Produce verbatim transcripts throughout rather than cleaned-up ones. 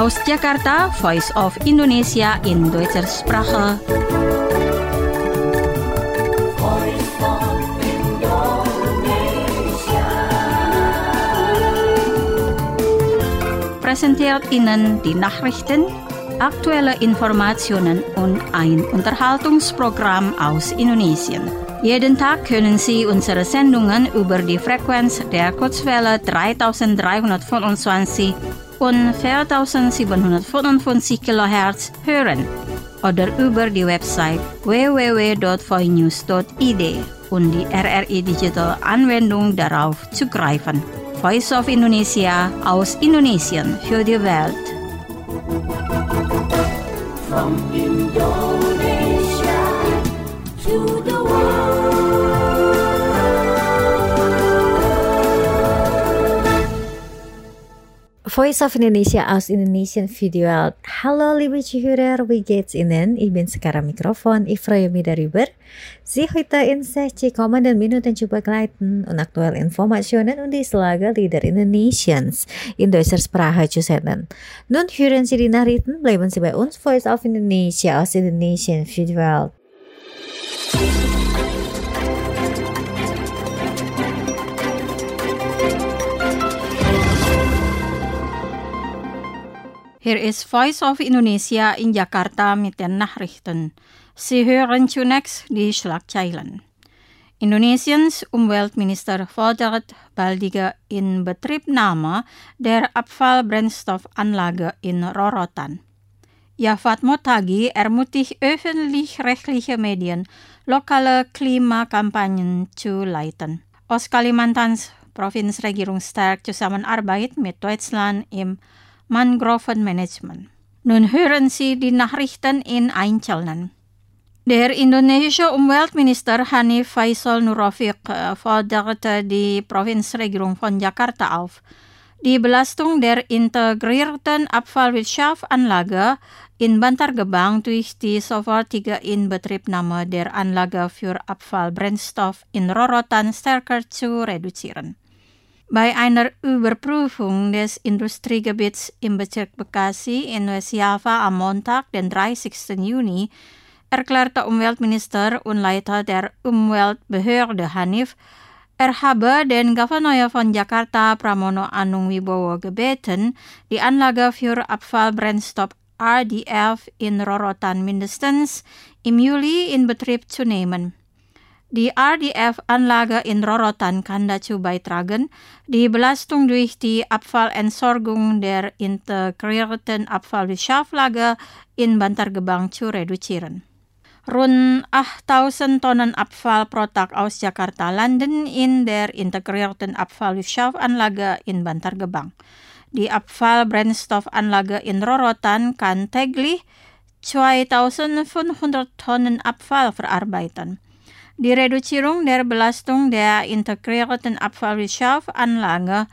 Aus Jakarta, Voice of Indonesia in Deutscher Sprache. Präsentiert Ihnen die Nachrichten, aktuelle Informationen und ein Unterhaltungsprogramm aus Indonesien. Jeden Tag können Sie unsere Sendungen über die Frequenz der Kurzwelle dreitausenddreihundertfünfundzwanzig und viertausendsiebenhundertfünfundfünfzig Kilohertz hören oder über die Website w w w punkt voinews punkt i d und die R R I Digital Anwendung darauf zugreifen. Voice of Indonesia aus Indonesien für die Welt. From Indonesia to the world. Voice of Indonesia aus Indonesian für die Welt. Hallo liebe Zuhörer, wie geht's Ihnen? Ich bin sekarang Mikrofon, ich freue mich darüber, Sie heute in sechzig kommenden Minuten zu begleiten und aktuelle Informationen und die Lage der Indonesiens in deutscher Sprache zu senden. Nun hören Sie die Nachrichten, bleiben Sie bei uns, Voice of Indonesia aus Indonesian für die Welt. Hier ist Voice of Indonesia in Jakarta mit den Nachrichten. Sie hören zunächst die Schlagzeilen. Indonesiens Umweltminister fordert baldige Inbetriebnahme der Abfallbrennstoffanlage in Rorotan. Jafat Motagi ermutigt öffentlich-rechtliche Medien, lokale Klimakampagnen zu leiten. Aus Kalimantan Provinzregierung stärkt Zusammenarbeit mit Deutschland im Mangrovenmanagement. Nun hören Sie die Nachrichten in Einzelnen. Der indonesische Umweltminister Hanif Faisal Nurrafiq forderte die Provinzregierung von Jakarta auf, die Belastung der integrierten Abfallwirtschaftsanlage in Bantar Gebang durch die sofortige Inbetriebnahme der Anlage für Abfallbrennstoff in Rorotan stärker zu reduzieren. Bei einer Überprüfung des Industriegebiets im Bezirk Bekasi in West-Java am Montag, den dreißigsten Juni, erklärte Umweltminister und Leiter der Umweltbehörde Hanif, er habe den Gouverneur von Jakarta Pramono Anung Wibowo gebeten, die Anlage für Abfallbrennstoff R D F in Rorotan mindestens im Juli in Betrieb zu nehmen. Die R D F-Anlage in Rorotan kann dazu beitragen, die Belastung durch die Abfallentsorgung der integrierten Abfallwirtschaftslage in Bantar Gebang zu reduzieren. Rund achttausend Tonnen Abfall pro Tag aus Jakarta landen in der integrierten Abfallwirtschaftsanlage in Bantar Gebang. Die Abfallbrennstoffanlage in Rorotan kann täglich zweitausendfünfhundert Tonnen Abfall verarbeiten. Die Reduzierung der Belastung der integrierten Abfallwirtschaftsanlage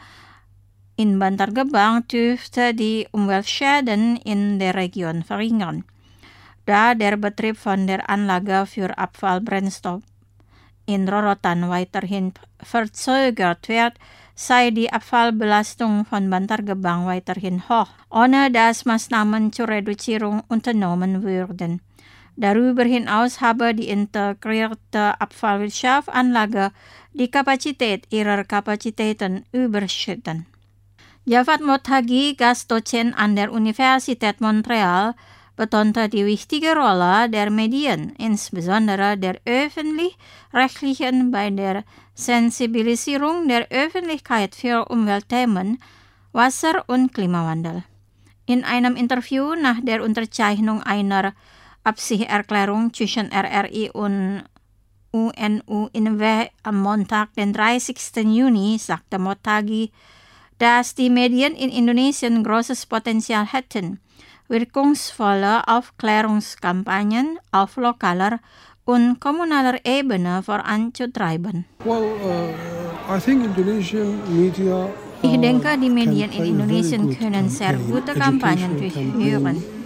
in Bantar Gebang dürfte die Umweltschäden in der Region verringern. Da der Betrieb von der Anlage für Abfallbrennstoff in Rorotan weiterhin verzögert wird, sei die Abfallbelastung von Bantar Gebang weiterhin hoch, ohne dass Maßnahmen zur Reduzierung unternommen würden. Darüber hinaus habe die integrierte Abfallwirtschaftsanlage die Kapazität ihrer Kapazitäten überschritten. Jafat Motagi, Gastdozent an der Universität Montreal, betonte die wichtige Rolle der Medien, insbesondere der öffentlich-rechtlichen, bei der Sensibilisierung der Öffentlichkeit für Umweltthemen, Wasser- und Klimawandel. In einem Interview nach der Unterzeichnung einer Absichtserklärung zwischen R R I und U N U in W am Montag, den dreißigsten Juni, sagte Motagi, dass die Medien in Indonesien großes Potenzial hätten, wirkungsvolle Aufklärungskampagnen auf lokaler und kommunaler Ebene voranzutreiben. Well, uh, I think Indonesian media Ich denke, die Medien in Indonesien können sehr gute Kampagnen durchführen.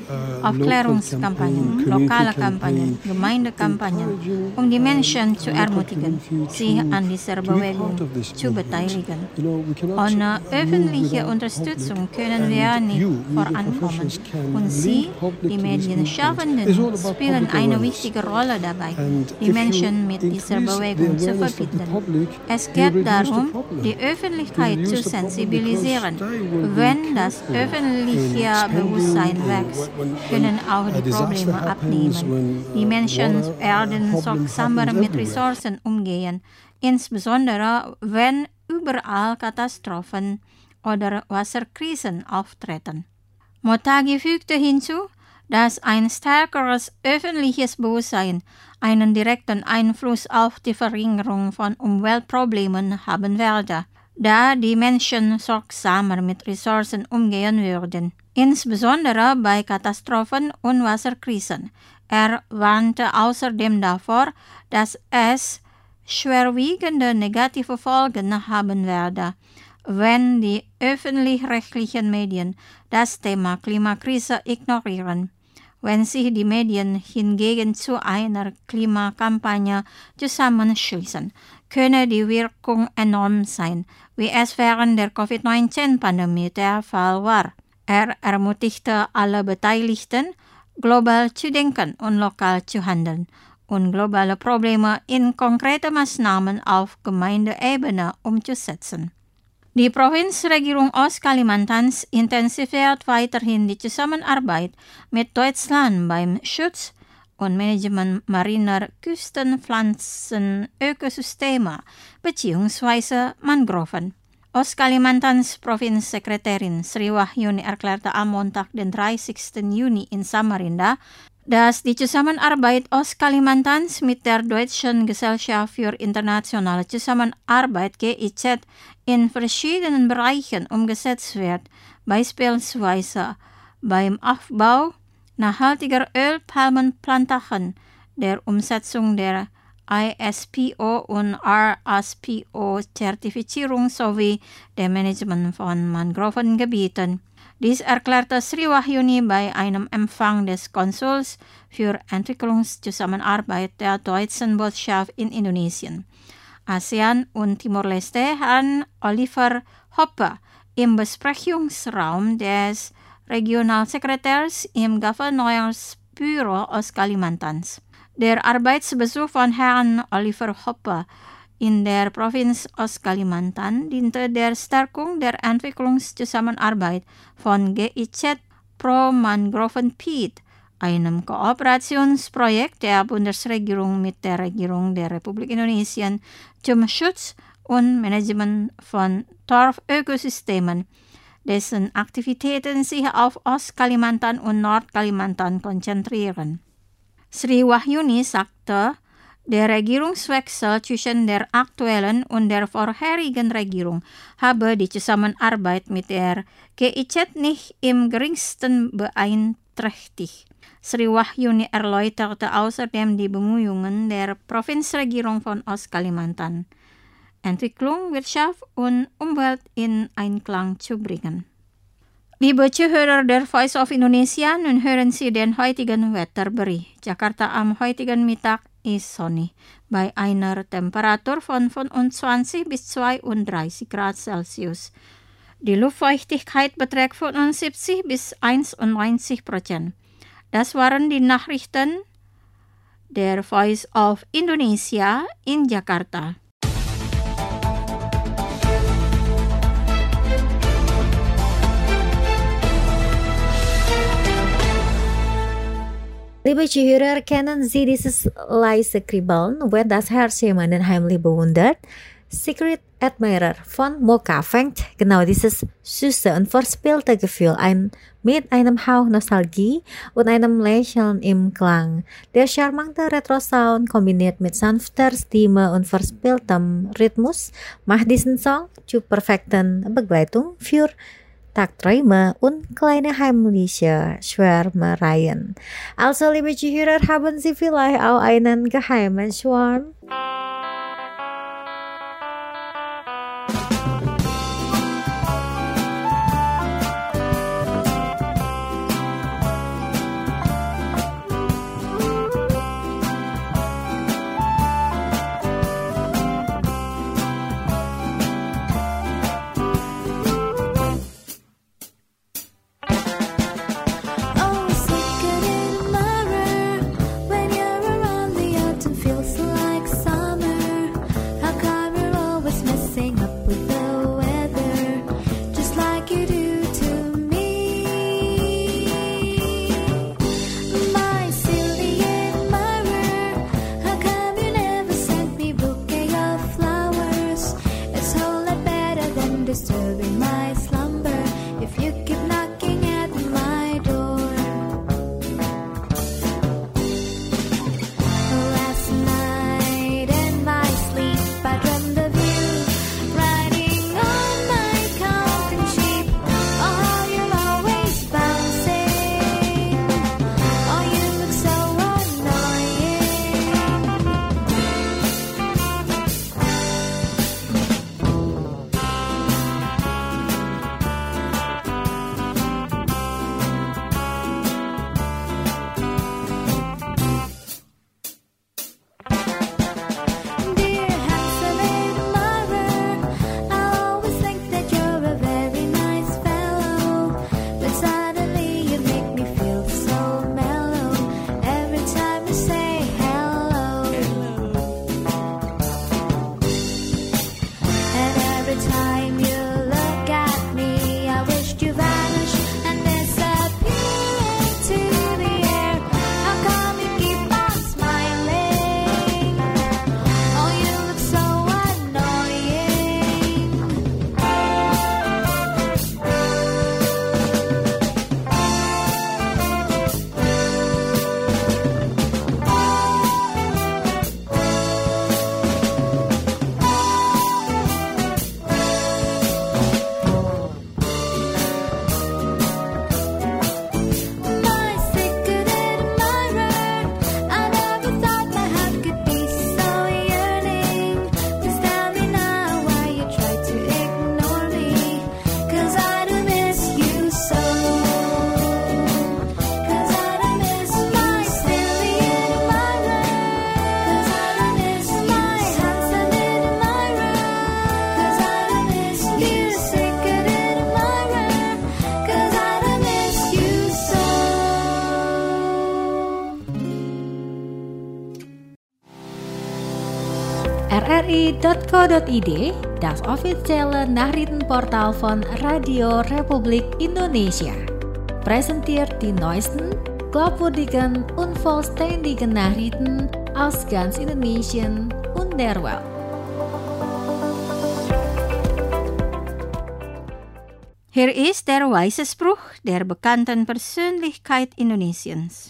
uh, Aufklärungskampagnen, lokale Kampagnen, Gemeindekampagnen, um die Menschen zu ermutigen, sich an dieser Bewegung zu beteiligen. Ohne öffentliche Unterstützung können wir nicht vorankommen. Und Sie, die Medienschaffenden, spielen eine wichtige Rolle dabei, die Menschen mit dieser Bewegung zu verbinden. Es geht darum, die Öffentlichkeit zu sensibilisieren. Wenn das öffentliche Bewusstsein wächst, können auch die Probleme abnehmen. Die Menschen werden sorgsamer mit Ressourcen umgehen, insbesondere wenn überall Katastrophen oder Wasserkrisen auftreten. Motagi fügte hinzu, dass ein stärkeres öffentliches Bewusstsein einen direkten Einfluss auf die Verringerung von Umweltproblemen haben werde, da die Menschen sorgsamer mit Ressourcen umgehen würden, insbesondere bei Katastrophen und Wasserkrisen. Er warnte außerdem davor, dass es schwerwiegende negative Folgen haben werde, wenn die öffentlich-rechtlichen Medien das Thema Klimakrise ignorieren. Wenn sich die Medien hingegen zu einer Klimakampagne zusammenschließen, könne die Wirkung enorm sein, wie es während der Covid neunzehn Pandemie der Fall war. Er ermutigte alle Beteiligten, global zu denken und lokal zu handeln und globale Probleme in konkrete Maßnahmen auf Gemeindeebene umzusetzen. Die Provinzregierung Ostkalimantan intensiviert weiterhin die Zusammenarbeit mit Deutschland beim Schutz und Management mariner Küstenpflanzenökosysteme bzw. Mangroven. Ostkalimantan Provinzsekretärin Sri Wahyuni erklärte am Montag, den dreißigsten Juni in Samarinda, dass die Zusammenarbeit Ostkalimantan mit der Deutschen Gesellschaft für internationale Zusammenarbeit G I Z in verschiedenen Bereichen umgesetzt wird, beispielsweise beim Aufbau nachhaltiger Ölpalmenplantagen, der Umsetzung der I S P O und R S P O-Zertifizierung sowie dem Management von Mangrovengebieten. Dies erklärte Sri Wahyuni bei einem Empfang des Konsuls für Entwicklungszusammenarbeit der deutschen Botschaft in Indonesien, ASEAN und Timor-Leste, Herrn Oliver Hoppe, im Besprechungsraum des Regionalsekretärs im Gouverneursbüro Ostkalimantan. Der Arbeitsbesuch von Herrn Oliver Hoppe in der Provinz Ostkalimantan diente der Stärkung der Entwicklungszusammenarbeit von G I Z Pro Mangrovengebiet, einem Kooperationsprojekt der Bundesregierung mit der Regierung der Republik Indonesien zum Schutz und Management von Torfökosystemen, dessen Aktivitäten sich auf Ostkalimantan und Nordkalimantan konzentrieren. Sri Wahyuni sagte, der Regierungswechsel zwischen der aktuellen und der vorherigen Regierung habe die Zusammenarbeit mit der G I Z nicht im geringsten beeinträchtigt. Sri Wahyuni erläuterte außerdem die Bemühungen der Provinzregierung von Ostkalimantan, Entwicklung, Wirtschaft und Umwelt in Einklang zu bringen. Liebe Zuhörer der Voice of Indonesia, nun hören Sie den heutigen Wetterbericht. Jakarta am heutigen Mittag ist sonnig, bei einer Temperatur von fünfundzwanzig bis zweiunddreißig Grad Celsius. Die Luftfeuchtigkeit beträgt fünfundsiebzig bis einundneunzig Prozent. Das waren die Nachrichten der Voice of Indonesia in Jakarta. Liebe Zuhörer, kennen Sie dieses leise Kribbeln, wenn das Herz jemanden heimlich bewundert? Secret Admirer von Mocha fängt genau dieses süße und verspielte Gefühl ein mit einem Hauch Nostalgie und einem Lächeln im Klang. Der charmante Retro-Sound kombiniert mit sanfter Stimme und verspieltem Rhythmus macht diesen Song zur perfekten Begleitung für Tagträume und kleine heimliche Schwärmereien. Also, liebe Zuhörer, haben Sie vielleicht auch einen geheimen Schwarm? r r i dot co dot i d, das officiële nachrichtenportal van Radio Republik Indonesia. Presenteert die neuesten, glaubwürdigen und vollständigen Nachrichten aus ganz Indonesien und der Welt. Hier ist der weise Spruch der bekannten Persönlichkeit Indonesiens.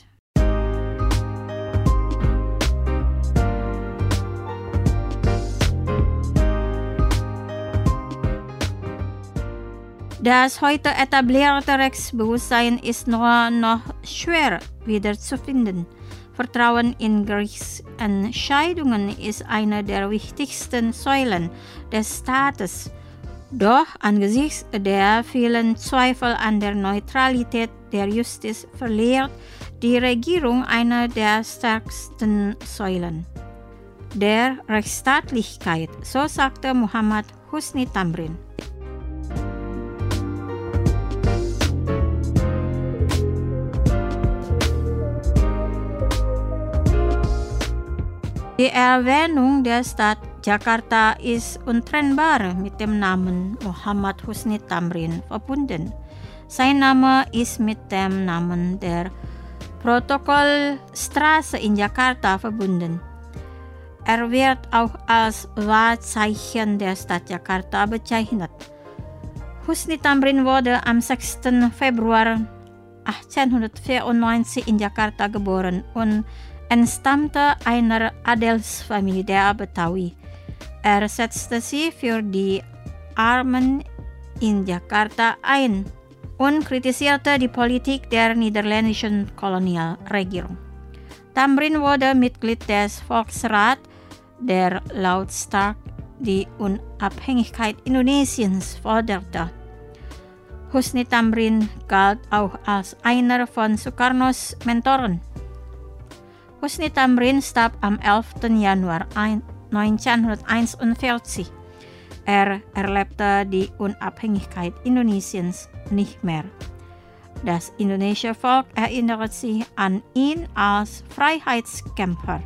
Das heute etablierte Rechtsbewusstsein ist nur noch schwer wiederzufinden. Vertrauen in Gerichtsentscheidungen ist eine der wichtigsten Säulen des Staates. Doch angesichts der vielen Zweifel an der Neutralität der Justiz verliert die Regierung eine der stärksten Säulen der Rechtsstaatlichkeit, so sagte Muhammad Husni Tamrin. Die Erwähnung der Stadt Jakarta ist untrennbar mit dem Namen Muhammad Husni Tamrin verbunden. Sein Name ist mit dem Namen der Protokollstraße in Jakarta verbunden. Er wird auch als Wahrzeichen der Stadt Jakarta bezeichnet. Husni Tamrin wurde am sechsten Februar achtzehnhundertvierundneunzig in Jakarta geboren und entstammte einer Adelsfamilie der Betawi. Er setzte sich für die Armen in Jakarta ein und kritisierte die Politik der niederländischen Kolonialregierung. Tamrin wurde Mitglied des Volksrats, der lautstark die Unabhängigkeit Indonesiens forderte. Husni Tamrin galt auch als einer von Sukarnos Mentoren. Husni Tamrin starb am elften Januar neunzehnhunderteinundvierzig. Er erlebte die Unabhängigkeit Indonesiens nicht mehr. Das indonesische Volk erinnert sich an ihn als Freiheitskämpfer.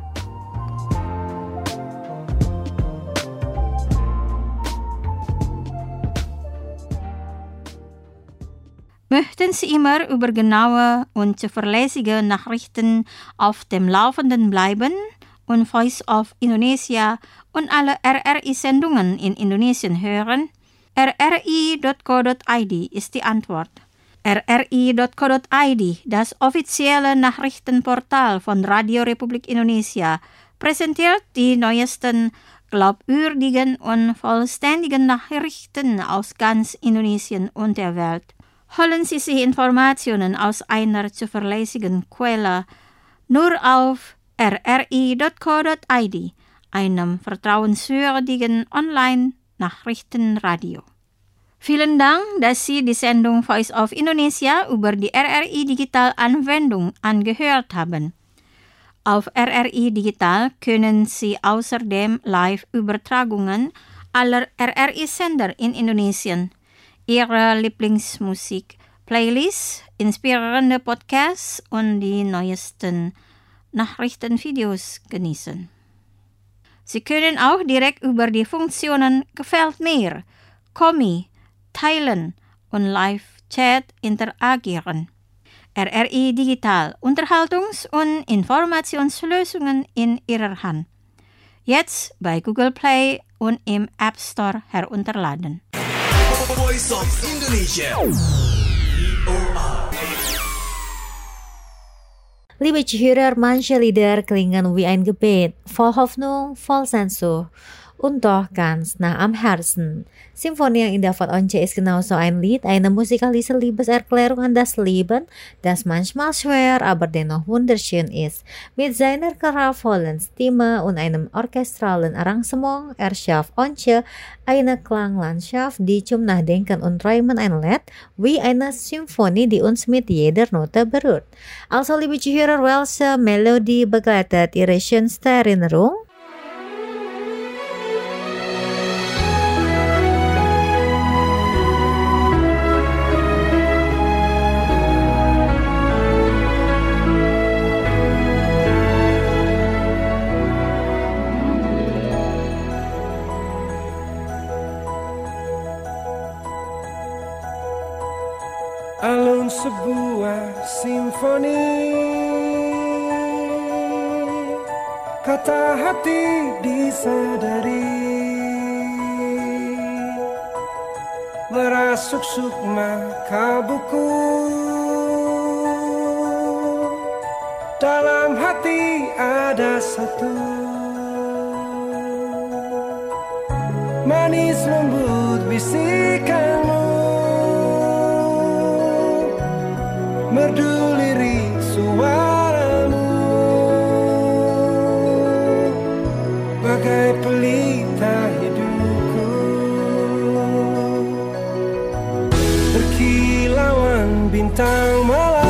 Möchten Sie immer über genaue und zuverlässige Nachrichten auf dem Laufenden bleiben und Voice of Indonesia und alle R R I-Sendungen in Indonesien hören? r r i dot co dot i d ist die Antwort. r r i dot co dot i d, das offizielle Nachrichtenportal von Radio Republik Indonesia, präsentiert die neuesten, glaubwürdigen und vollständigen Nachrichten aus ganz Indonesien und der Welt. Holen Sie sich Informationen aus einer zuverlässigen Quelle nur auf r r i dot co dot i d, einem vertrauenswürdigen Online-Nachrichtenradio. Vielen Dank, dass Sie die Sendung Voice of Indonesia über die R R I Digital Anwendung angehört haben. Auf R R I Digital können Sie außerdem Live-Übertragungen aller R R I-Sender in Indonesien, Ihre Lieblingsmusik, Playlists, inspirierende Podcasts und die neuesten Nachrichtenvideos genießen. Sie können auch direkt über die Funktionen Gefällt mir, Kommi, Teilen und Live-Chat interagieren. R R I Digital, Unterhaltungs- und Informationslösungen in Ihrer Hand. Jetzt bei Google Play und im App Store herunterladen. Voice of Indonesia. V O R. Liebe Zuhörer, manche Lieder klingen wie ein Gebet, voll Hoffnung, voll Sehnsucht und doch ganz nah am Herzen. Symphonie yang indah von Once ist genauso ein Lied, eine musikalische Liebeserklärung an das Leben, das manchmal schwer, aber dennoch wunderschön ist. Mit seiner kraftvollen Stimme und einem orchestralen Arrangement erschafft Once eine Klanglandschaft, die zum Nachdenken und Träumen einlädt, wie eine Symphonie, die uns mit jeder Note berührt. Also, liebe Zuhörer, welche Melodie begleitet Ihre schönste Erinnerung? sebuah simfoni, kata hati disadari, merasuk sukma kalbuku. Dalam hati ada satu, manis lembut bisikanmu, merdu lirik suaramu, bagai pelita hidupku, berkilauan bintang malam,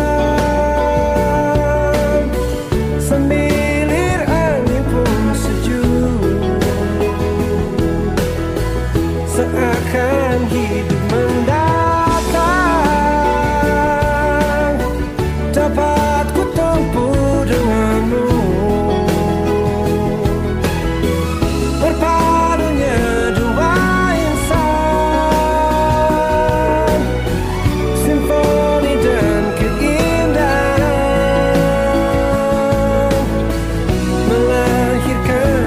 semilir angin pun sejuk, seakan hidup mendatang dapat ku tempuh denganmu. Berpadunya dua insan, simfoni dan keindahan, melahirkan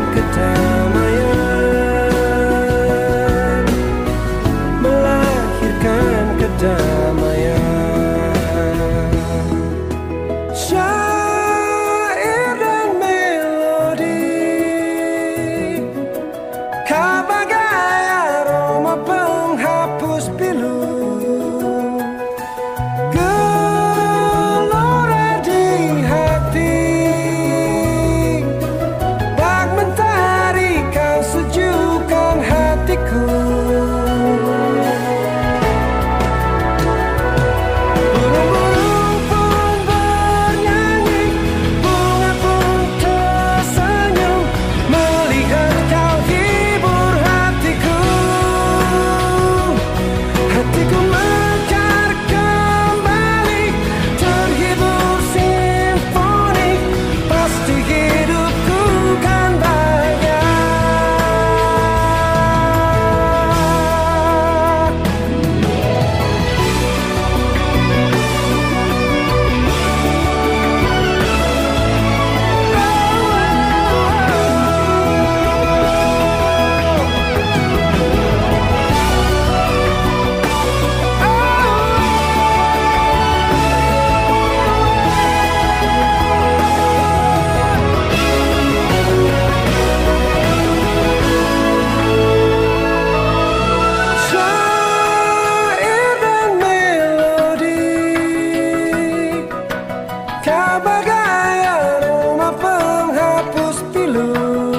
kedamaian, melahirkan kedamaian. Syair dan melodi, kau bagai aroma penghapus pilu, gelora di hati, bak mentari kau sejukkan hatiku. Burung-burung pun bernyanyi, bunga pun tersenyum, melihat kau hibur hatiku. Hatiku mekar kembali, terhibur simfoni, pasti hidupku kan bahagia. Syair dan melodi, kau bagai aroma penghapus pilu,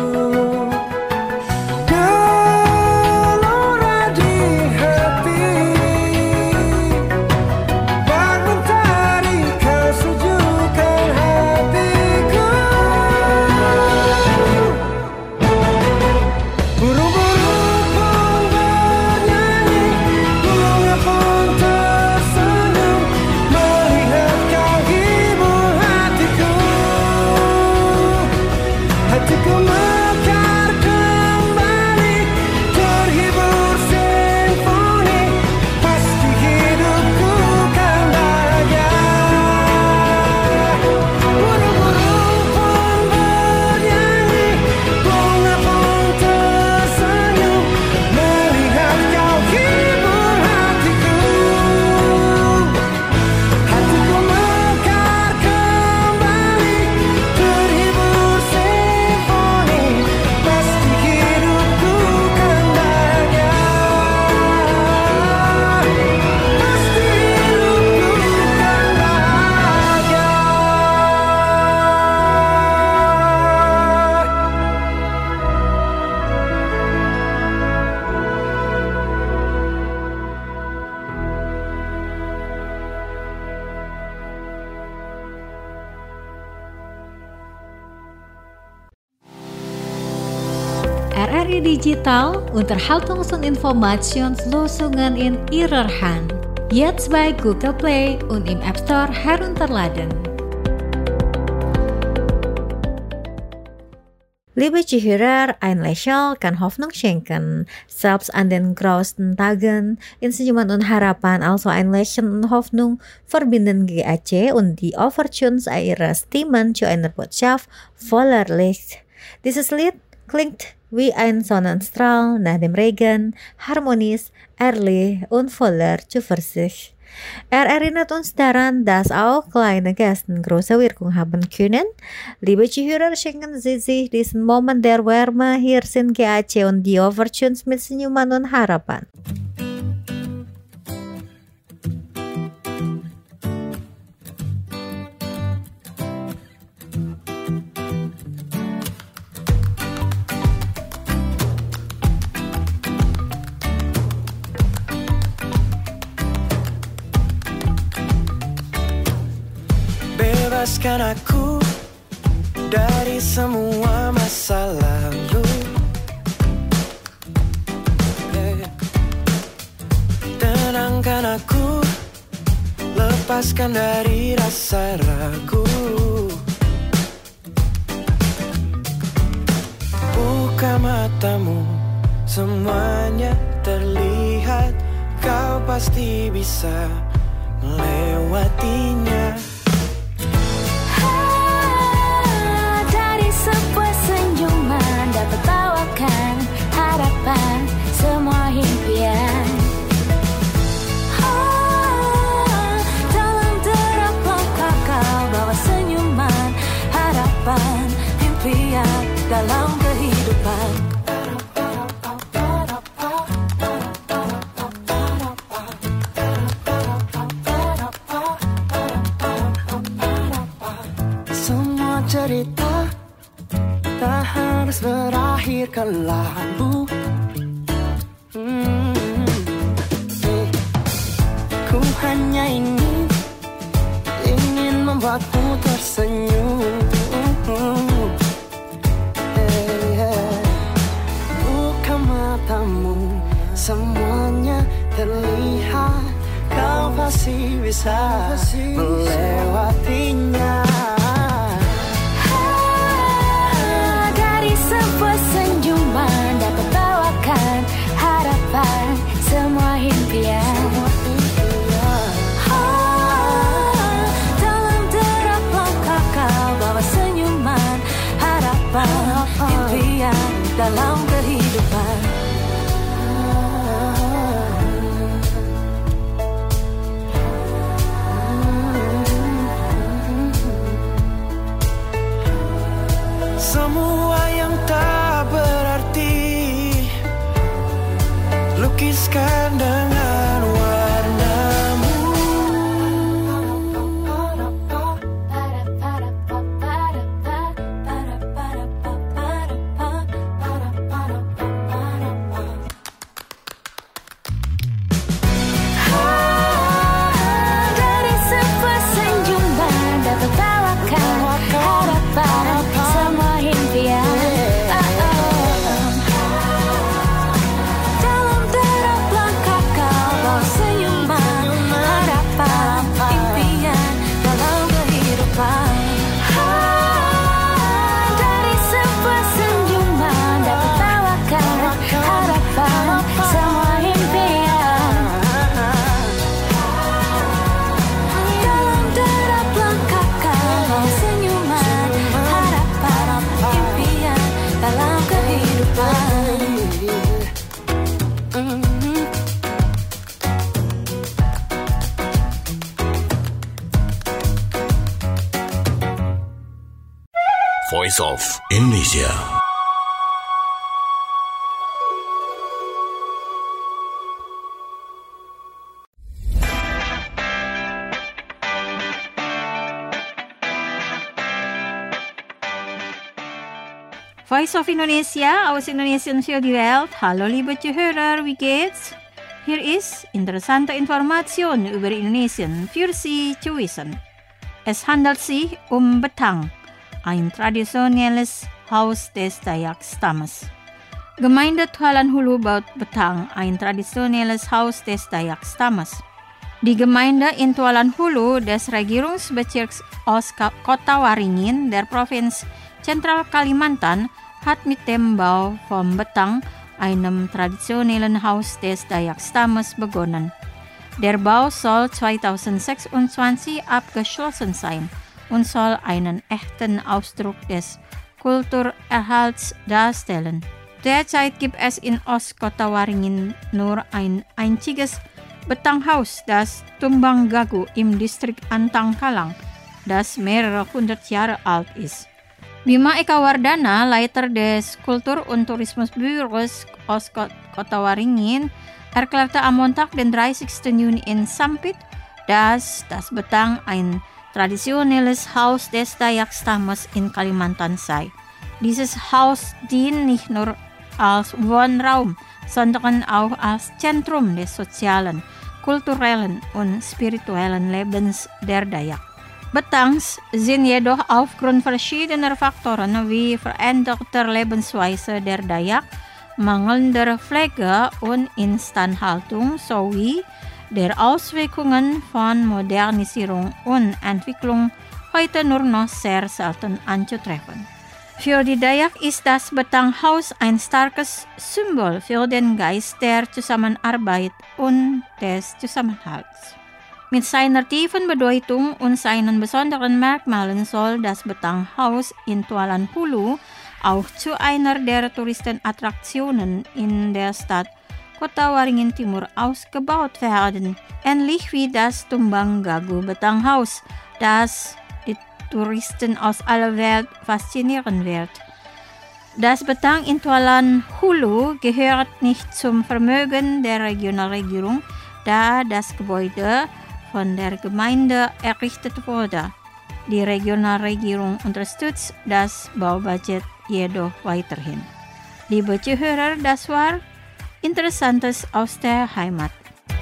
gelora di hati, bak mentari kau sejukkan hatiku. Burung-burung pun bernyanyi, bunga pun tersenyum, melihat kau hibur hatiku. Hatiku mekar kembali, terhibur simfoni, pasti hidupku kan bahagia. Burung-burung pun bernyanyi, bunga pun tersenyum, melihat kau hibur hatiku. Hatiku mekar kembali, terhibur simfoni, pasti hidupku kan bahagia. Pasti hidupku kan bahagia. R R I Digital unterhaltungsun informationslösungen in ihrer Hand. Jetzt bei Google Play und im App Store herunterladen. Liebe Zuhörer, ein Lächeln kann Hoffnung schenken. Selbst an den grausten Tagen, in Senyuman und Harapan, also ein Lächeln und Hoffnung, verbinden G A C und die Overtunes ihrer Stimmen zu einer Botschaft voller Licht. Dieses Lied klingt wie ein Sonnenstrahl nach dem Regen, harmonisch, ehrlich und voller Zuversicht. Er erinnert uns daran, dass auch kleine Gesten große Wirkung haben können. Liebe Zuhörer, schenken Sie sich diesen Moment der Wärme. Hier sind G A C und die Overtunes mit Senyuman und Harapan. Bebaskan aku dari semua masa lalu. Tenangkan aku, lepaskan dari rasa ragu. Buka matamu, semuanya terlihat. Kau pasti bisa melewatinya. Dapat bawakan harapan, semua impian. Oh, dalam derap langkah kau bawa senyuman, harapan, impian dalam kehidupan. Semua cerita tak harus berakhir kelabu. hmm. eh. Ku hanya ingin Ingin membuatmu tersenyum. eh, eh. Buka matamu, semuanya terlihat. Kau pasti bisa melewatinya. Sebuah senyuman dapat bawakan harapan, semua impian. Oh, dalam derap langkah kau bawa senyuman, harapan, impian dalam kehidupan. Semua yang tak berarti lukiskan dengan warnamu. Dari sebuah senyuman dapat bawakan harapan, semua impian. Dalam derap langkah kau bawa senyuman, harapan, impian dalam kehidupan. Dari sebuah senyuman dapat bawakan harapan, semua impian. Dalam derap langkah kau bawa senyuman, harapan, impian dalam kehidupan. Voice of Indonesia. Voice of Indonesia, aus Indonesien für die Welt. Hallo liebe Zuhörer, wie geht's? Hier ist interessante Information über Indonesien für Sie zu wissen. Es handelt sich um Betang, ein traditionelles Haus des Dayak-Stammes. Gemeinde Tualan Hulu baut Betang, ein traditionelles Haus des Dayak-Stammes. Die Gemeinde in Tualan Hulu des Regierungsbezirks Kota Waringin der Provinz Zentral Kalimantan hat mit dem Bau vom Betang, einem traditionellen Haus des Dayak-Stammes, begonnen. Der Bau soll zweitausendsechsundzwanzig abgeschlossen sein und soll einen echten Ausdruck des Kulturerhalts darstellen. Derzeit gibt es in Ostkota Waringin nur ein einziges Betanghaus, das Tumbang Gagu im Distrikt Antangkalang, das mehrere hundert Jahre alt ist. Bima Eka Wardana, Leiter des Kultur- und Tourismusbüros Ostkota Waringin, erklärte am Montag, den dreißigsten Juni in Sampit, dass das Betang ein traditionelles Haus des Dayak-Stammes in Kalimantan sei. Dieses Haus dient nicht nur als Wohnraum, sondern auch als Zentrum des sozialen, kulturellen und spirituellen Lebens der Dayak. Betangs sind jedoch aufgrund verschiedener Faktoren wie veränderter Lebensweise der Dayak, mangelnder Pflege und Instandhaltung sowie der Auswirkungen von Modernisierung und Entwicklung heute nur noch sehr selten anzutreffen. Für die Dayak ist das Betanghaus ein starkes Symbol für den Geist der Zusammenarbeit und des Zusammenhalts. Mit seiner tiefen Bedeutung und seinen besonderen Merkmalen soll das Betanghaus in Tualan Hulu auch zu einer der Touristenattraktionen in der Stadt Kota Waringin Timur ausgebaut werden, ähnlich wie das Tumbang Gagu Betanghaus, das die Touristen aus aller Welt faszinieren wird. Das Betang in Tualan Hulu gehört nicht zum Vermögen der Regionalregierung, da das Gebäude von der Gemeinde errichtet wurde. Die Regionalregierung unterstützt das Baubudget jedoch weiterhin. Liebe Zuhörer, das war Interessantes aus der Heimat.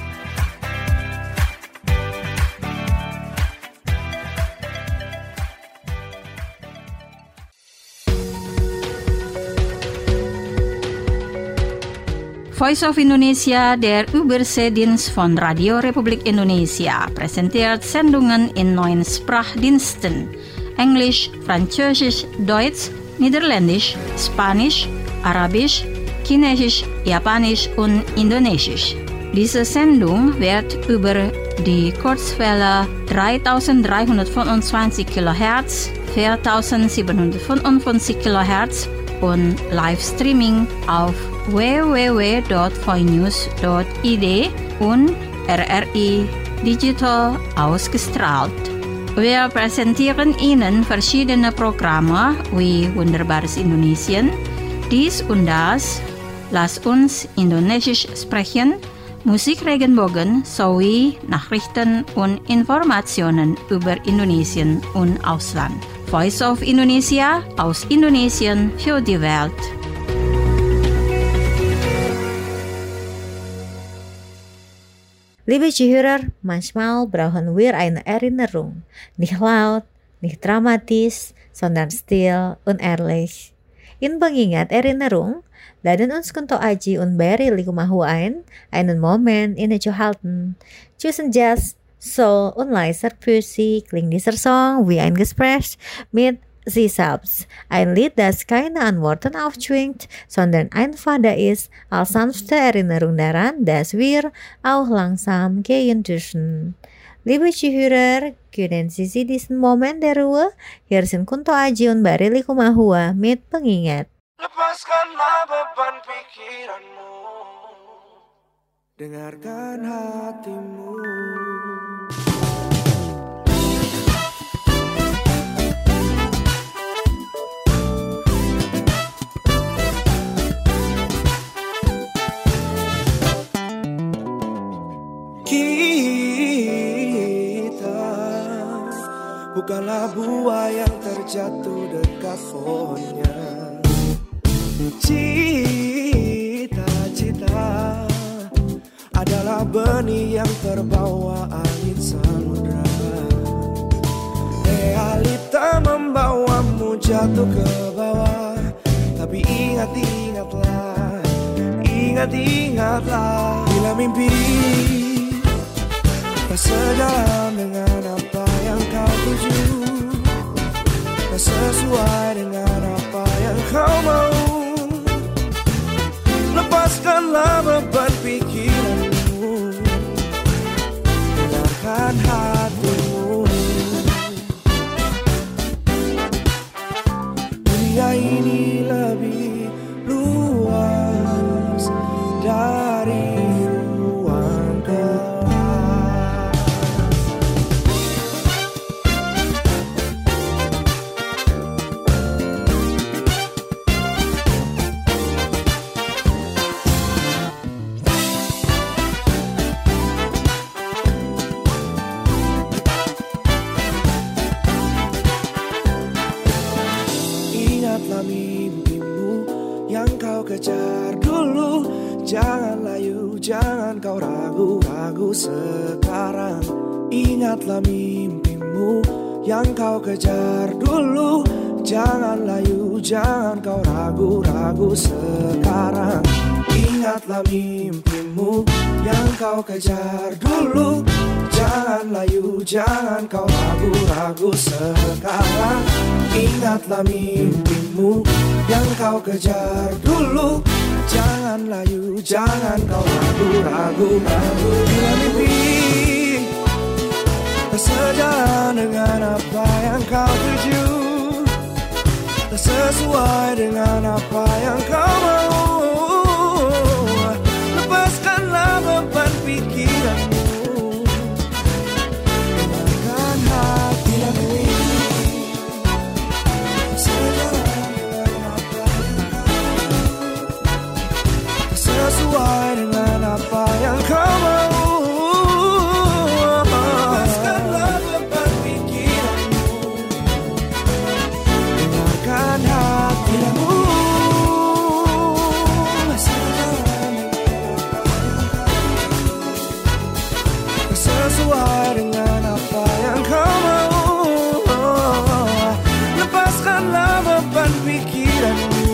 Voice of Indonesia, der Überseedienst von Radio Republik Indonesia, präsentiert Sendungen in neun Sprachdiensten: Englisch, Französisch, Deutsch, Niederländisch, Spanisch, Arabisch, Chinesisch, Japanisch und Indonesisch. Diese Sendung wird über die Kurzwelle dreitausenddreihundertfünfundzwanzig Kilohertz, viertausendsiebenhundertfünfundfünfzig Kilohertz und Livestreaming auf w w w punkt voinews punkt i d und R R I Digital ausgestrahlt. Wir präsentieren Ihnen verschiedene Programme wie Wunderbares Indonesien, dies und das, Lass uns Indonesisch sprechen, Musik Regenbogen sowie Nachrichten und Informationen über Indonesien und Ausland. Voice of Indonesia aus Indonesien für die Welt. Liebe Zuhörer, manchmal brauchen wir eine Erinnerung. Nicht laut, nicht dramatisch, sondern still und ehrlich. In pengingat Erinnerung laden uns kunto aji und beri likumahu ein, einen Moment innezuhalten. Zwischen Jazz, Soul und leiser Musik klingt dieser Song wie ein Gespräch mit sich selbst. Ein Lied, das keine Antworten aufzwingt, sondern einfach da ist, als sanfte Erinnerung daran, dass wir auch langsam gehen dürfen. Liebe Zuhörer, können Sie sich diesen Moment der Ruhe? Hier sind Kunto Aji und Barili Kumahua mit pengingat. Lepaskanlah beban pikiranmu, dengarkan hatimu. Kita bukanlah buah yang terjatuh dekat pohonnya. Cita-cita adalah benih yang terbawa angin samudra. Realita membawamu jatuh ke bawah, tapi ingat-ingatlah, ingat-ingatlah, bila mimpi tak sejalan dengan apa yang kau tuju, tak sesuai dengan apa yang kau mau. lepaskanlah beban pikiranmu, dengarkan hatimu. Dunia ini lebih luas dari ruang kelas. Ingatlah mimpimu yang kau kejar dulu. Jangan layu, jangan kau ragu-ragu sekarang. Ingatlah mimpimu yang kau kejar dulu. Jangan layu, jangan kau ragu-ragu sekarang. Ingatlah mimpimu yang kau kejar dulu. Jangan layu, jangan kau ragu-ragu sekarang. Ingatlah mimpimu yang kau kejar dulu. Jangan layu, jangan kau ragu-ragu. Bila mimpi tak sejalan dengan apa yang kau tuju, tak sesuai dengan apa yang kau mau, lepaskanlah beban pikiranmu, dengarkan hati. Bila mimpi tak sejalan dengan apa yang kau, tak sesuai dengan apa yang kau mau, lepaskanlah beban pikiranmu, dengarkan hatimu. Sesuai dengan apa yang kau mau, lepaskanlah beban pikiranmu,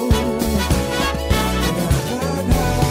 dengarkan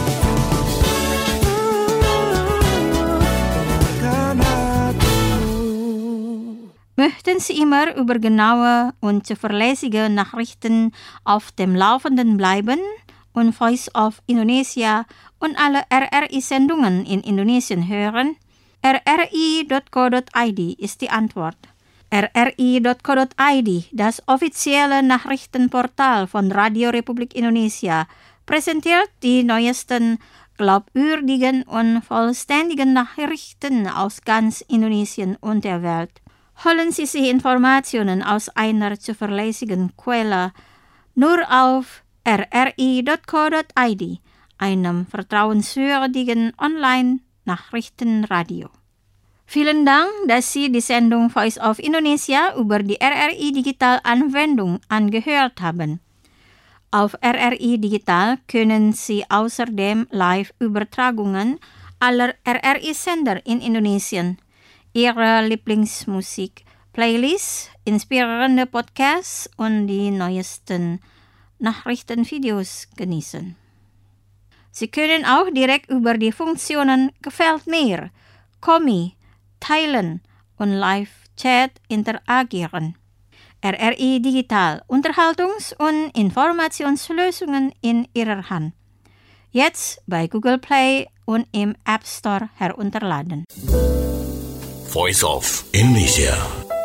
hatimu. Möchten Sie immer über genaue und zuverlässige Nachrichten auf dem Laufenden bleiben und Voice of Indonesia und alle R R I-Sendungen in Indonesien hören? r r i dot co dot i d ist die Antwort. r r i dot co dot i d, das offizielle Nachrichtenportal von Radio Republik Indonesia, präsentiert die neuesten, glaubwürdigen und vollständigen Nachrichten aus ganz Indonesien und der Welt. Holen Sie sich Informationen aus einer zuverlässigen Quelle nur auf r r i dot co dot i d, einem vertrauenswürdigen Online-Nachrichtenradio. Vielen Dank, dass Sie die Sendung Voice of Indonesia über die R R I Digital Anwendung angehört haben. Auf R R I Digital können Sie außerdem Live-Übertragungen aller R R I-Sender in Indonesien, Ihre Lieblingsmusik, Playlists, inspirierende Podcasts und die neuesten Nachrichtenvideos genießen. Sie können auch direkt über die Funktionen Gefällt mir, Kommi, Teilen und Live-Chat interagieren. R R I Digital, Unterhaltungs- und Informationslösungen in Ihrer Hand. Jetzt bei Google Play und im App Store herunterladen. Voice of Indonesia.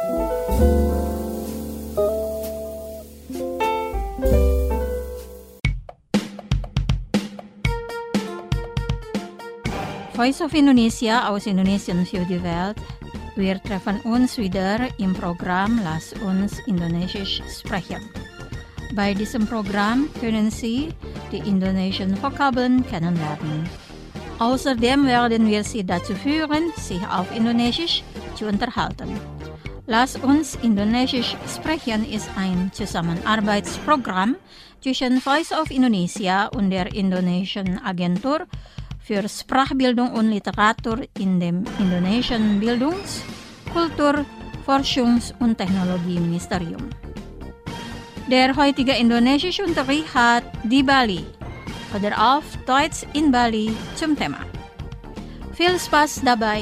Voice of Indonesia aus Indonesien für die Welt. Wir treffen uns wieder im Programm Lass uns Indonesisch sprechen. Bei diesem Programm können Sie die indonesischen Vokabeln kennenlernen. Außerdem werden wir Sie dazu führen, sich auf Indonesisch zu unterhalten. Lass uns Indonesisch sprechen ist ein Zusammenarbeitsprogramm zwischen Voice of Indonesia und der Indonesischen Agentur für Sprachbildung und Literatur in dem Indonesischen Bildungs-, Kultur-, Forschungs- und Technologieministerium. Der heutige indonesische Unterricht hat die Bali oder auf Deutsch in Bali zum Thema. Viel Spaß dabei!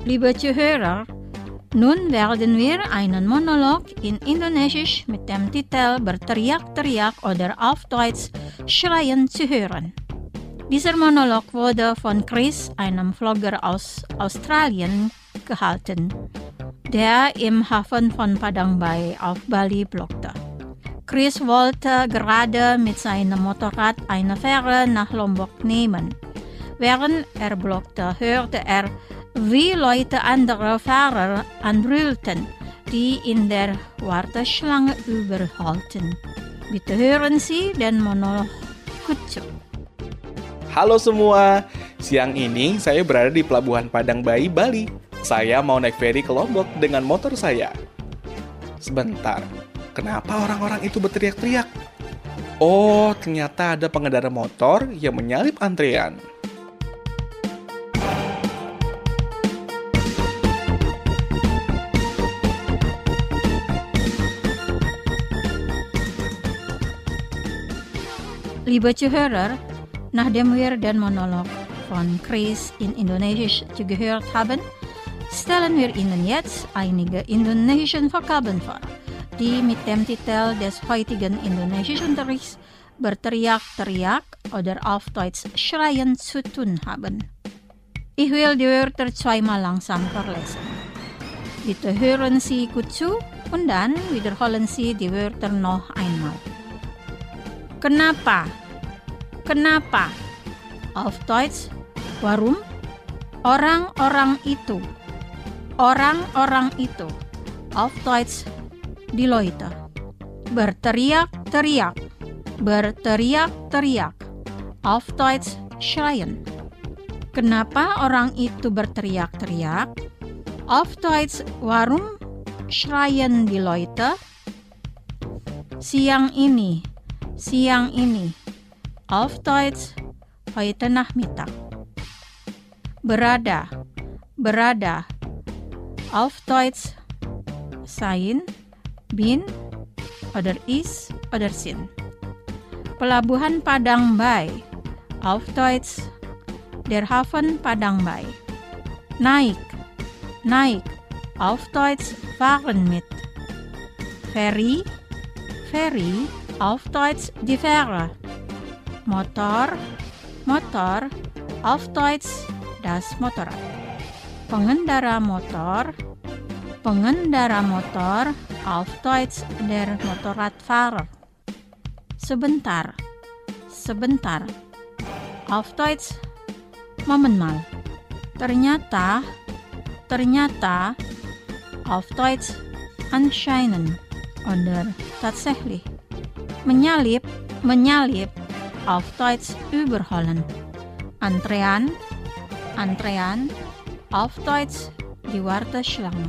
Liebe Zuhörer, nun werden wir einen Monolog in Indonesisch mit dem Titel Berteriak-teriak oder auf Deutsch Schreien zu hören. Dieser Monolog wurde von Chris, einem Vlogger aus Australien, gehalten, der im Hafen von Padang Bay auf Bali blockte. Chris wollte gerade mit seinem Motorrad eine Fähre nach Lombok nehmen. Während er blockte, hörte er, wie Leute andere Fahrer anbrüllten, die in der Warteschlange überholten. Bitte hören Sie den Monolog gut zu. Halo semua, siang ini saya berada di Pelabuhan Padang Bay, Bali. Saya mau naik feri ke Lombok dengan motor saya. Sebentar, kenapa orang-orang itu berteriak-teriak? Oh, ternyata ada pengendara motor yang menyalip antrean. Liebe Zuhörer, nachdem wir den Monolog von Chris in Indonesisch zugehört haben, stellen wir Ihnen jetzt einige indonesischen Vokabeln vor, die mit dem Titel des heutigen Indonesischunterrichts Berteriak-teriak oder auf Deutsch Schreien zu tun haben. Ich will die Wörter zweimal langsam vorlesen. Bitte hören Sie gut zu und dann wiederholen Sie die Wörter noch einmal. Kenapa? Kenapa? Auf Deutsch, warum? Orang-orang itu. Orang-orang itu. Auf Deutsch, die Leute. Berteriak-teriak. Berteriak-teriak. Auf Deutsch, schreien. Kenapa orang itu berteriak-teriak? Auf Deutsch, warum schreien die Leute? Siang ini. Siang ini. Auf Deutsch, heute Nachmittag. Berada, berada. Auf Deutsch, sein, bin, oder ist, oder sind. Pelabuhan Padang Bay. Auf Deutsch, der Hafen Padang Bay. Naik, naik. Auf Deutsch, fahren mit. Feri, feri. Auf Deutsch, die Fähre. Motor, motor, auf Deutsch das Motorrad. Pengendara motor, pengendara motor, auf Deutsch der Motorradfahrer. Sebentar, sebentar, auf Deutsch Moment mal. Ternyata, ternyata, auf Deutsch anscheinend oder tatsächlich. Menyalip, menyalip, auf Deutsch überholen. Antrean, antrean, auf Deutsch die Warteschlange.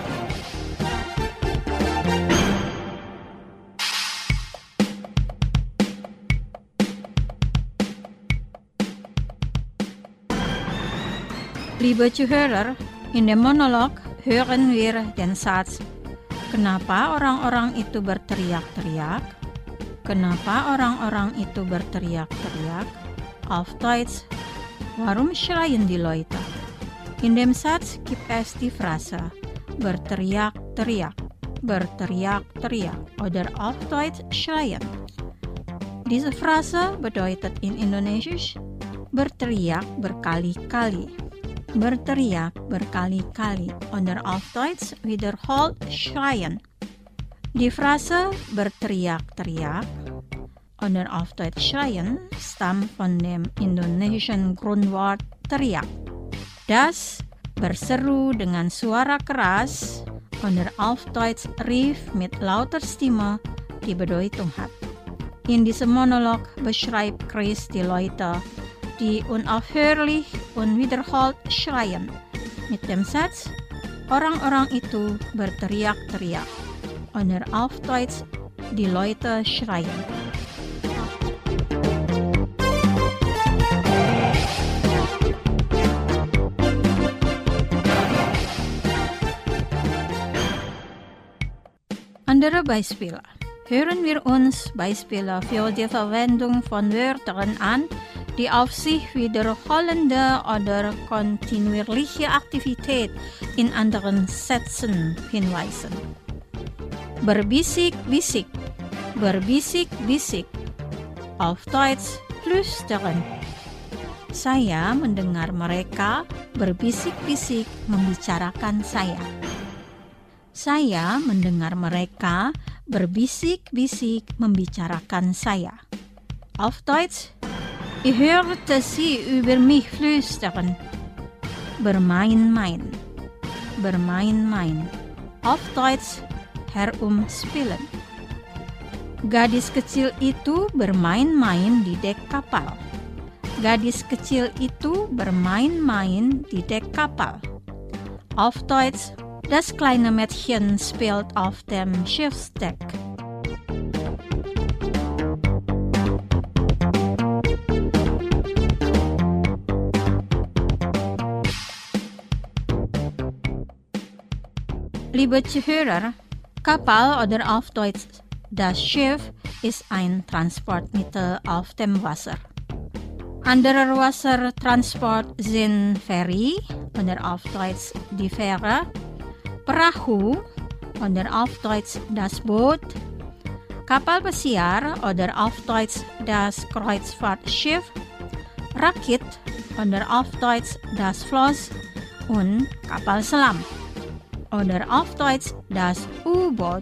Liebe Zuhörer, in dem Monolog hören wir den Satz, kenapa orang-orang itu berteriak-teriak? Kenapa orang-orang itu berteriak-teriak? Auf Deutsch, warum schreien die Leute? In dem Satz gibt es die Phrase berteriak-teriak, berteriak-teriak oder auf Deutsch schreien. Diese Phrase bedeutet in Indonesisch berteriak berkali-kali, berteriak berkali-kali oder auf Deutsch wiederholt schreien. Die Phrase berteriak-teriak oder auf Deutsch schreien stammt von dem indonesischen Grundwort teriak, das berseru dengan suara keras oder auf Deutsch rief mit lauter Stimme die Bedeutung hat. In diesem Monolog beschreibt Chris die Leute, die unaufhörlich und wiederholt schreien. Mit dem Satz, orang-orang itu berteriak-teriak. Oder auf Deutsch, die Leute schreien. Andere Beispiele. Hören wir uns Beispiele für die Verwendung von Wörtern an, Die Aufsicht wiederholende oder kontinuierliche Aktivität in anderen Sätzen hinweisen. Berbisik-bisik, berbisik-bisik. Auf Deutsch flüstern. Saya mendengar mereka berbisik-bisik membicarakan saya. Saya mendengar mereka berbisik-bisik membicarakan saya. Auf Deutsch, ich hörte sie über mich flüstern. Bermain-main, bermain-main. Auf Deutsch, herumspielen. Gadis kecil itu bermain-main di dek kapal. Gadis kecil itu bermain-main di dek kapal. Auf Deutsch, das kleine Mädchen spielt auf dem Schiffsdeck. Liebe Zuhörer, Kapal oder auf Deutsch das Schiff ist ein Transportmittel auf dem Wasser. Andere Wassertransport sind Ferry oder auf Deutsch die Fähre, Perahu oder auf Deutsch das Boot, Kapal pesiar oder auf Deutsch das Kreuzfahrtschiff, Rakit oder auf Deutsch das Floß und Kapal Selam oder auf Deutsch das U-Boot.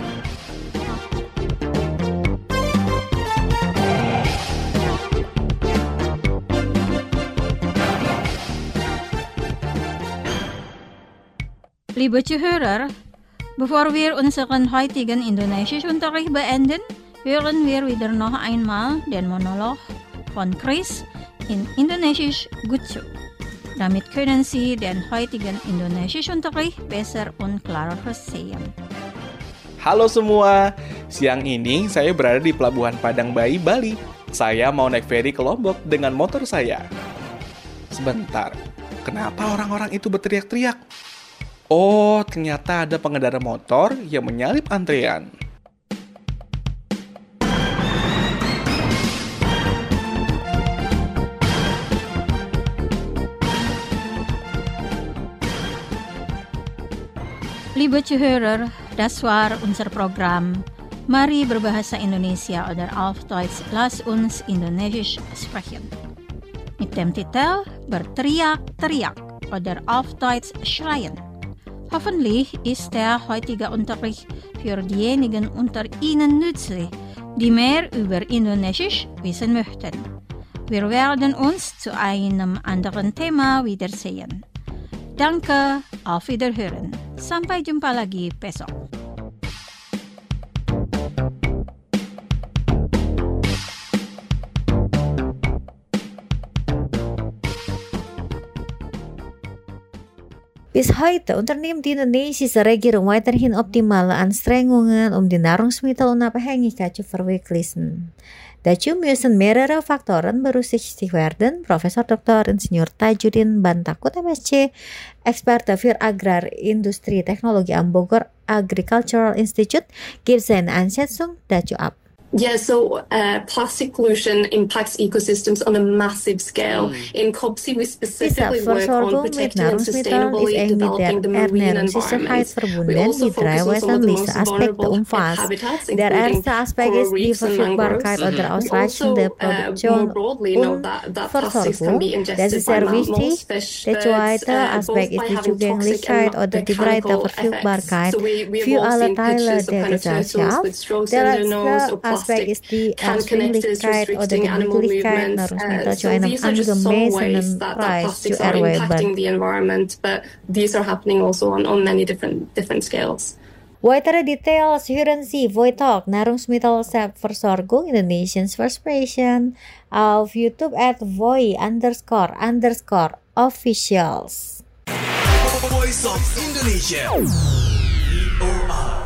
Liebe Zuhörer, bevor wir unseren heutigen Indonesischunterricht beenden, hören wir wieder noch einmal den Monolog von Chris in Indonesisch gut zu. Damit können Sie den heutigen Indonesischunterricht besser und klarer verstehen. Halo semua, siang ini saya berada di Pelabuhan Padang Bayi, Bali. Saya mau naik feri ke Lombok dengan motor saya. Sebentar, kenapa orang-orang itu berteriak-teriak? Oh, ternyata ada pengendara motor yang menyalip antrean. Liebe Zuhörer, das war unser Programm. Mari berbahasa Indonesia oder auf Deutsch, lass uns Indonesisch sprechen. Mit dem Titel Berteriak-teriak oder auf Deutsch schreien. Hoffentlich ist der heutige Unterricht für diejenigen unter Ihnen nützlich, die mehr über Indonesisch wissen möchten. Wir werden uns zu einem anderen Thema wiedersehen. Danke, auf Wiederhören. Sampai jumpa lagi besok. Bis heute unternimmt die indonesische Regierung weiterhin optimale Anstrengungen, um die Nahrungsmittel Unabhängigkeit zu verwirklichen. Dazu müssen mehrere Faktoren berücksichtigt werden. Profesor Doktor Insinyur Tajudin Bantakut M S C, Experte für Agrarindustrie Technologie am Bogor Agricultural Institute, gibt seine Einschätzung dazu ab. Yeah, so uh, plastic pollution impacts ecosystems on a massive scale. Mm. In C O P S I, we specifically work on protecting and sustainably developing the marine environment. We also focus on some of the most vulnerable habitats, including coral reefs and mangroves. And also, uh, more broadly, you know, that, that plastics can be ingested by mammals, fish, birds, uh, both by having toxic and mechanical effects. So we, we have all seen pictures of kind of turtles with straws in their nose, or plastic Is die Ausdringlichkeit oder die Möglichkeit, Nahrungsmittel zu einem angemessenen Preis zu erwerben. These are happening also on, on many different, different scales. Weitere Details hören Sie Voitalk Nahrungsmittelversorgung Indonesians Version auf YouTube at voi underscore underscore officials. Voice of Indonesia. V O R.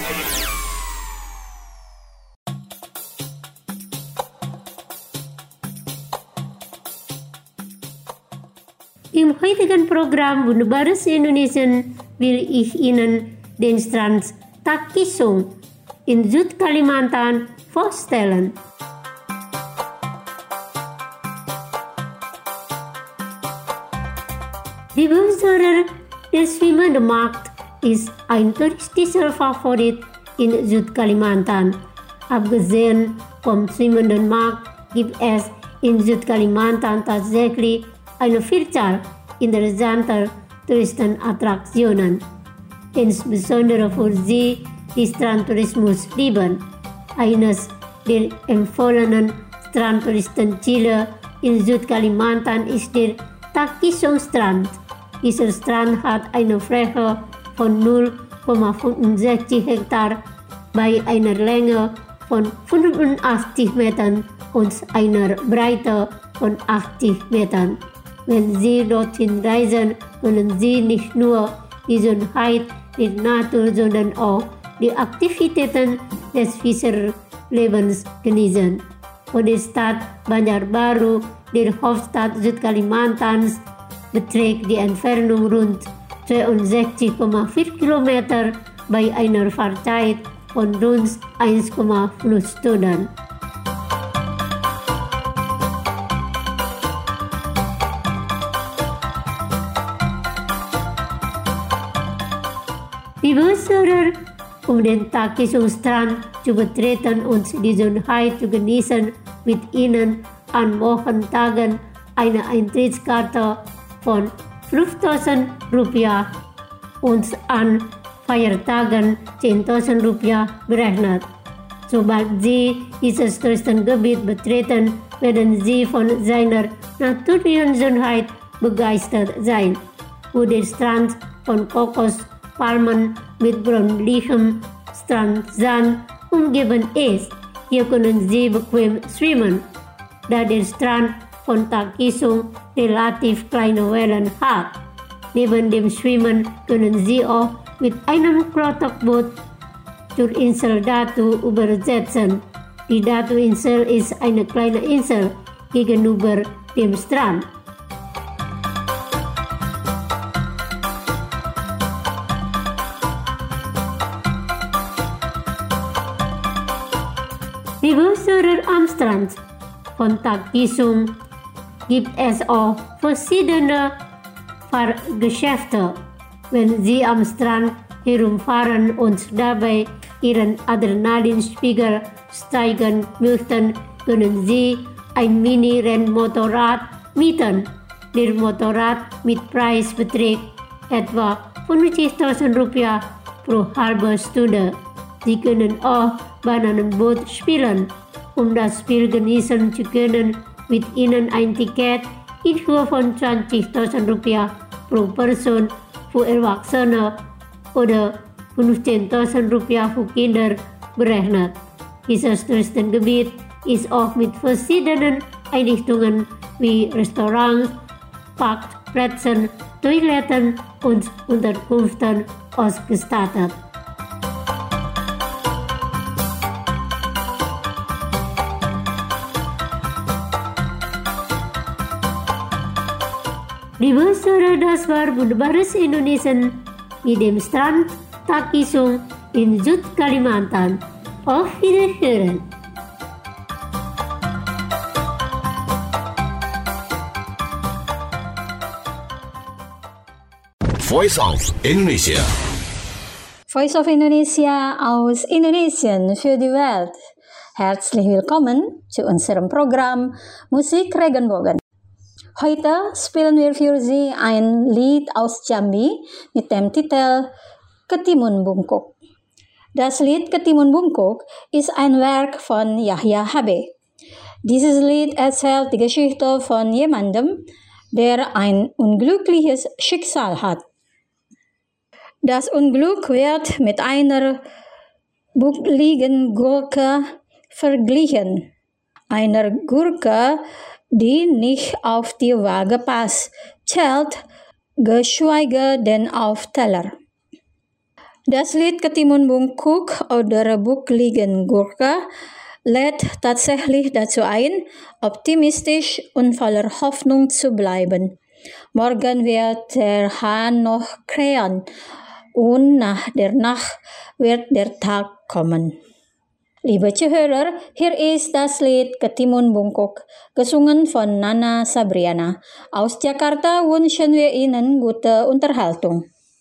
Im heutigen Programm Wunderbares Indonesian will ich Ihnen den Strand Takisung in Südkalimantan vorstellen. Liebe Hörer, der schwimmende Markt ist ein touristischer Favorit in Südkalimantan. Abgesehen vom schwimmenden Markt gibt es in Südkalimantan tatsächlich eine Vielzahl interessanter Touristenattraktionen, insbesondere für Sie, die Strandtourismus lieben. Eines der empfohlenen Strandtouristenziele in Südkalimantan ist der Takisong-Strand. Dieser Strand hat eine Fläche von null Komma fünfundsechzig Hektar bei einer Länge von fünfundachtzig Metern und einer Breite von achtzig Metern. Wenn Sie dorthin reisen, können Sie nicht nur die Schönheit der Natur, sondern auch die Aktivitäten des Fischerlebens genießen. Von der Stadt Banjarbaru, der Hauptstadt Südkalimantans, beträgt die Entfernung rund zweiundsechzig Komma vier Kilometer bei einer Fahrzeit von rund eins Komma fünf Stunden. Liebe Hörer, um den Takisong-Strand zu betreten und die Schönheit zu genießen, mit Ihnen an Wochentagen eine Eintrittskarte von fünftausend Rupiah und an Feiertagen zehntausend Rupiah berechnet. Sobald Sie dieses Touristengebiet betreten, werden Sie von seiner natürlichen Schönheit begeistert sein, wo der Strand von Kokospalmen mit bräunlichem Strandsand umgeben ist. Hier können Sie bequem schwimmen, da der Strand von Takisong relativ kleine Wellen hat. Neben dem Schwimmen können Sie auch mit einem Klotakboot zur Insel Datu übersetzen. Die Datu-Insel ist eine kleine Insel gegenüber dem Strand. Liebe Hörer, am Strand von Takisong gibt es auch verschiedene Fahrgeschäfte. Wenn Sie am Strand herumfahren und dabei Ihren Adrenalinspiegel steigern möchten, können Sie ein Mini-Rennmotorrad mieten. Der Motorrad mit Preis beträgt etwa fünfzigtausend Rupiah pro halbe Stunde. Sie können auch Bananenboot spielen. Um das Spiel genießen zu können, mit Ihnen ein Ticket in Höhe von zwanzigtausend Rupiah pro Person für Erwachsene oder fünfzehntausend Rupiah für Kinder berechnet. Dieses Touristengebiet ist auch mit verschiedenen Einrichtungen wie Restaurants, Parkplätzen, Toiletten und Unterkünften ausgestattet. Liebe Hörer, das war Wunderbares Indonesien mit dem Strand Takisong in Südkalimantan. Auf Wiederhören! Voice of Indonesia. Voice of Indonesia aus Indonesien für die Welt. Herzlich willkommen zu unserem Programm Musik Regenbogen. Heute spielen wir für Sie ein Lied aus Jambi mit dem Titel Ketimun Bungkuk. Das Lied Ketimun Bungkuk ist ein Werk von Yahya Habe. Dieses Lied erzählt die Geschichte von jemandem, der ein unglückliches Schicksal hat. Das Unglück wird mit einer buckligen Gurke verglichen. Einer Gurke, die nicht auf die Waage passt, zählt, geschweige denn auf Teller. Das Lied Ketimun Bungkuk oder buckligen Gurke lädt tatsächlich dazu ein, optimistisch und voller Hoffnung zu bleiben. Morgen wird der Hahn noch krähen und nach der Nacht wird der Tag kommen. Liebe Zuhörer, hier ist das Lied Ketimun Bungkuk, gesungen von Nana Sabriana. Aus Jakarta wünschen wir Ihnen gute Unterhaltung.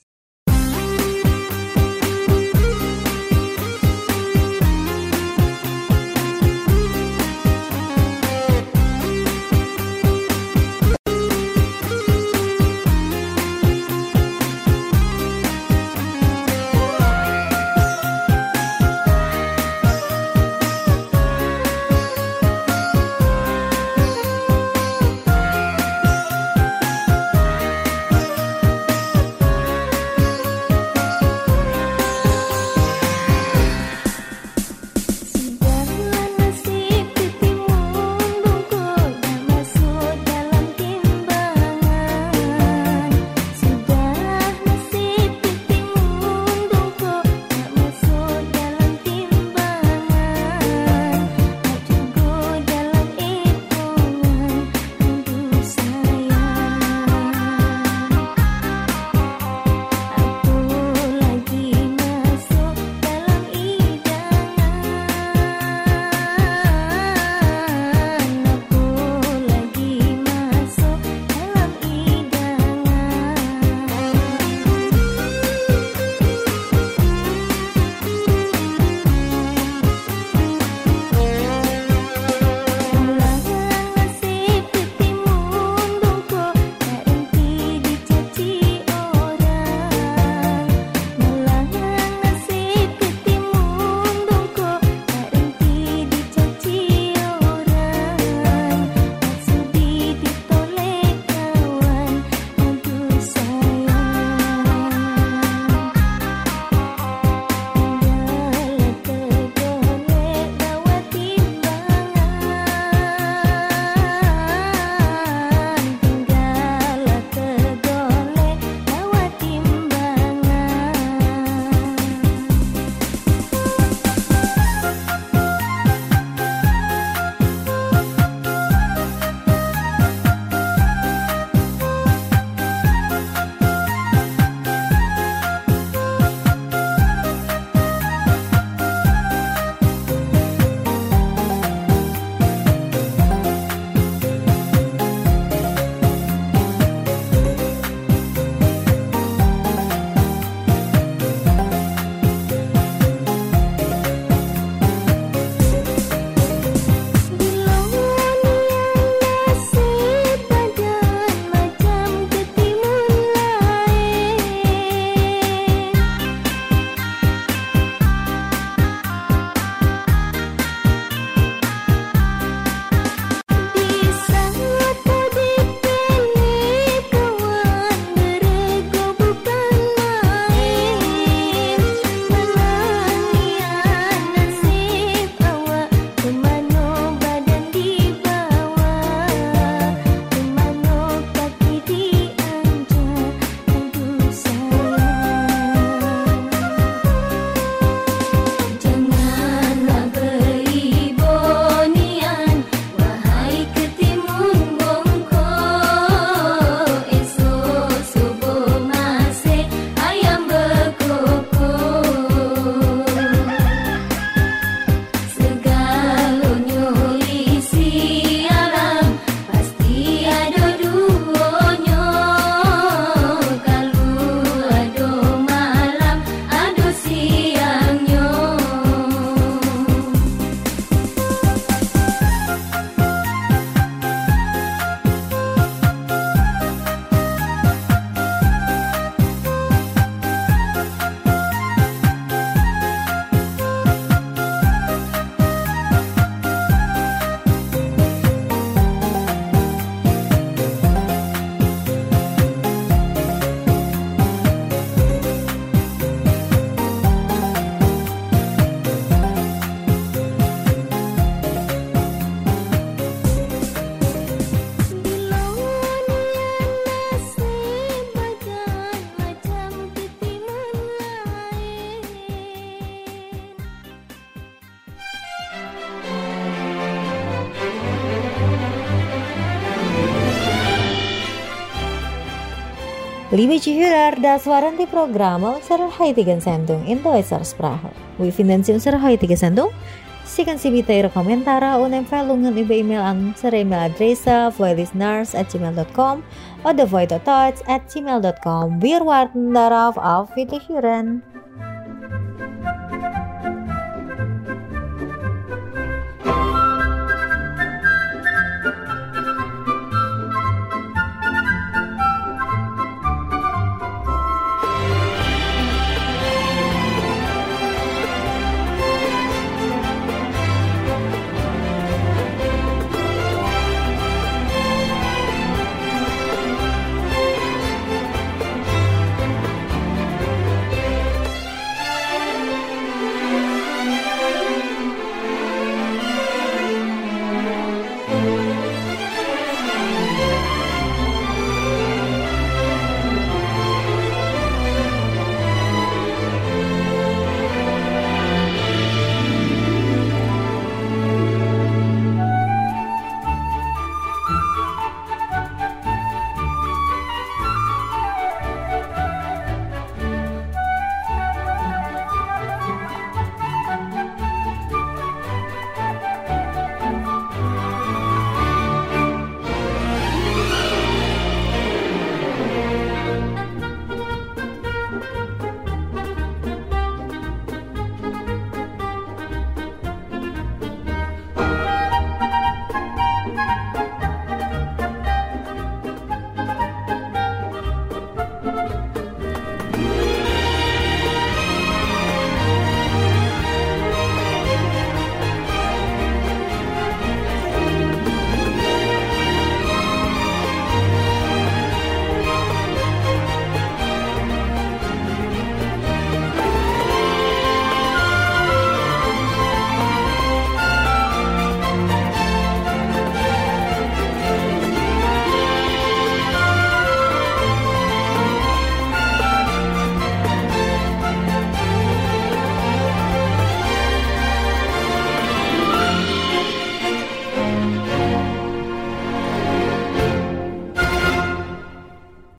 Liebe Zuhörer, das waren die Programme unserer heutigen Sendung in Deutscher Sprache. Wir finden Sie unsere heutige Sendung Si kan si bita komentara unem velungen iba email an sere email adresa voilisteners at gmail dot com or the void dot thoughts at gmail dot com. Wir warten darauf auf Wiederhören.